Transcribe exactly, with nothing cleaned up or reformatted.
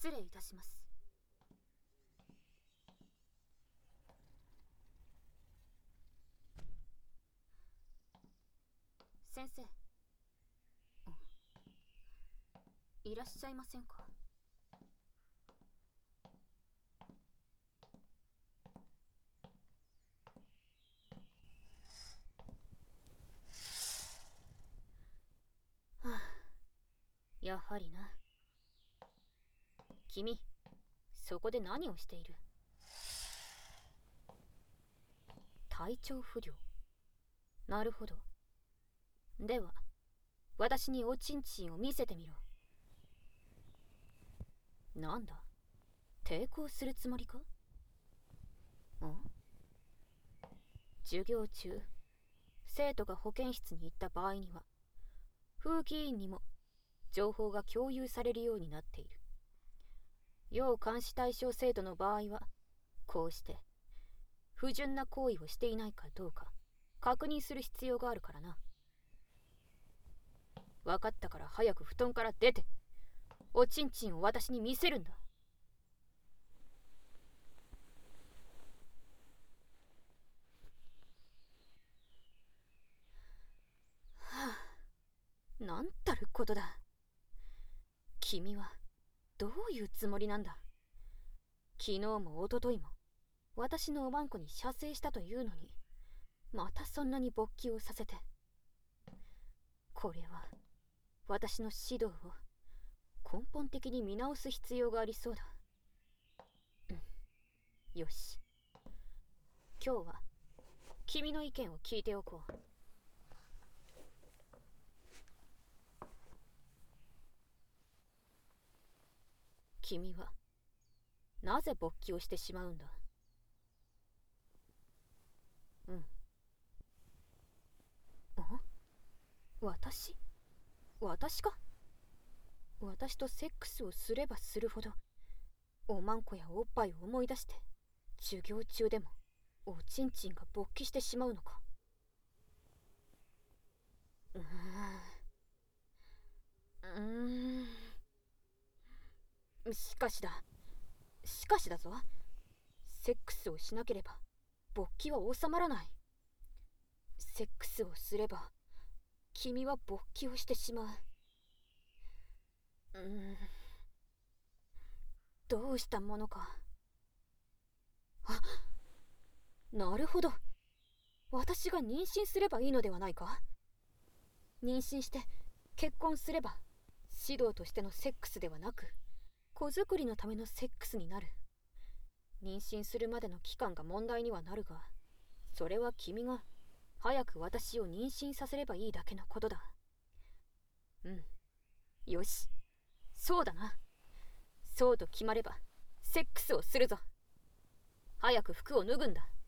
失礼いたします。先生、いらっしゃいませんか？はあ、やはりな。君、そこで何をしている？体調不良。なるほど。では、私におちんちんを見せてみろ。なんだ、抵抗するつもりか？ん？授業中、生徒が保健室に行った場合には、風紀委員にも情報が共有されるようになっている。要監視対象生徒の場合は、こうして不純な行為をしていないかどうか確認する必要があるからな。分かったから早く布団から出て、おちんちんを私に見せるんだ。はあ、なんたることだ。君はどういうつもりなんだ。昨日も一昨日も私のおばんこに射精したというのに、またそんなに勃起をさせて。これは私の指導を根本的に見直す必要がありそうだ。うん、よし。今日は君の意見を聞いておこう。君はなぜ勃起をしてしまうんだ？うん。あ？私？私か？私とセックスをすればするほど、おまんこやおっぱいを思い出して、授業中でもおちんちんが勃起してしまうのか。うーん。うーん。しかしだ。しかしだぞ。セックスをしなければ勃起は収まらない。セックスをすれば君は勃起をしてしまう。うーん。どうしたものか。あ、なるほど。私が妊娠すればいいのではないか。妊娠して結婚すれば、指導としてのセックスではなく、子作りのためのセックスになる。妊娠するまでの期間が問題にはなるが、それは君が早く私を妊娠させればいいだけのことだ。うん。よし。そうだな。そうと決まれば、セックスをするぞ。早く服を脱ぐんだ。